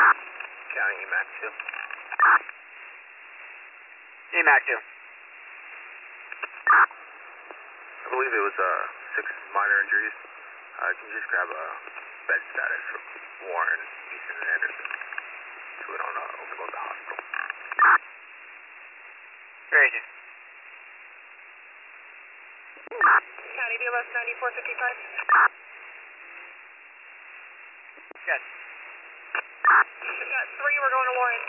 County EMAC 2. EMAC 2. I believe it was 6 minor injuries. Can you just grab a bed status from Warren, Easton, and Anderson so we don't overload the hospital? Where is it? County BLS 9455. Good. We've got 3, we're going to Lawrence.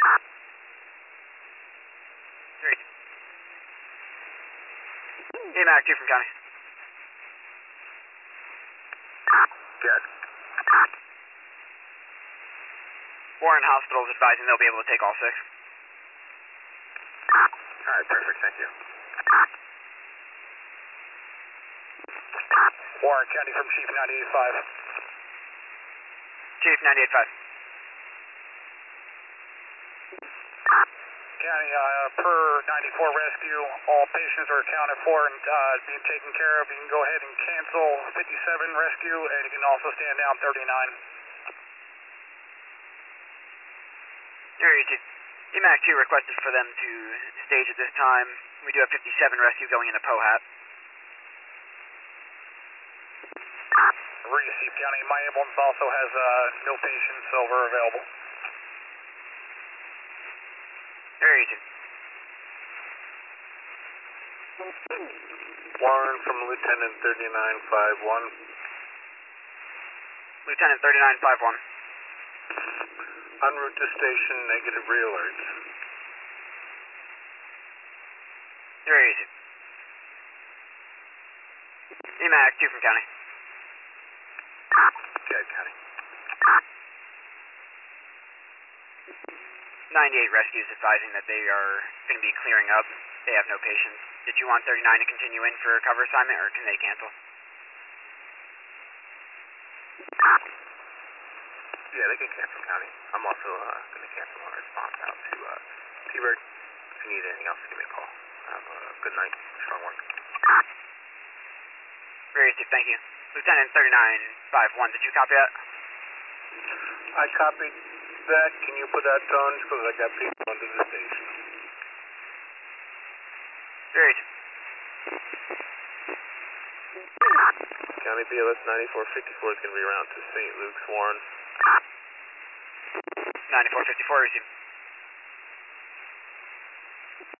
3. EMAC 2 from County. Good. Warren Hospital is advising they'll be able to take all 6. Alright, perfect, thank you. Warren County from Chief 98.5. Chief 98.5. County, per 94 rescue, all patients are accounted for and being taken care of. You can go ahead and cancel 57 rescue, and you can also stand down 39. Here is it. EMAC 2 requested for them to stage at this time. We do have 57 rescue going into Pohat. Receive County, my ambulance also has no patients, so we're available. Here is it. Warren from Lieutenant 3951. Lieutenant 3951. En route to station, negative re-alerts. Here is it. EMAC 2 from County. Good, County. 98 rescues advising that they are going to be clearing up. They have no patients. Did you want 39 to continue in for a cover assignment, or can they cancel? Yeah, they can cancel, County. I'm also going to cancel my response out to T-Bird. If you need anything else, give me a call. Have a good night. Strong work. Very good, thank you. Lieutenant 3951, did you copy that? I copied that. Can you put that on? Because I got people under the station. Very good. County BLS 9454 is going to be around to St. Luke's, Warren. 9454, receive.